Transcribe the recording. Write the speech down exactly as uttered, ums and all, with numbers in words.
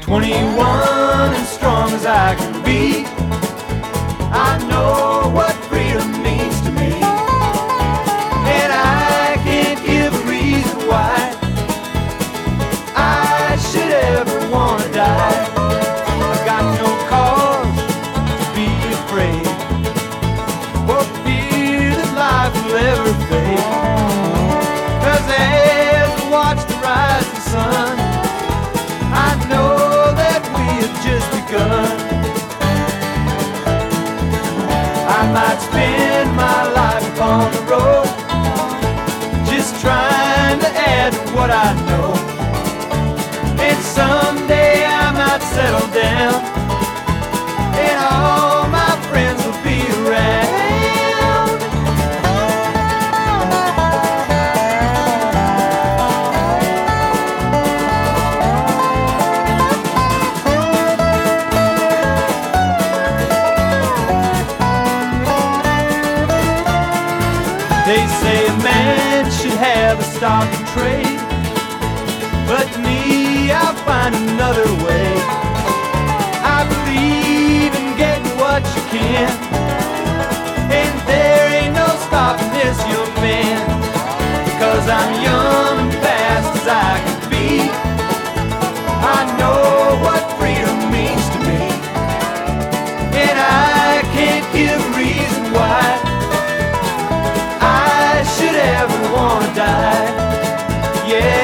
twenty-one and strong as I can be. I know what freedom means to me, and I can't give a reason why I should ever want to die. I got no cause to be afraid, or fear that life will ever fade. 'Cause as I watch the rising sun, I know that we have just begun. I might spend my life upon the road, just trying to add to what I know. And someday I might settle down, and all my friends will be around. They say a man should have a stock and trade, but me, I'll find another way. I believe in getting what you can, and there ain't no stopping this young man. Because I'm young and fast as I can be, I know what freedom means to me, and I can't give a reason why I should ever want to die. Yeah.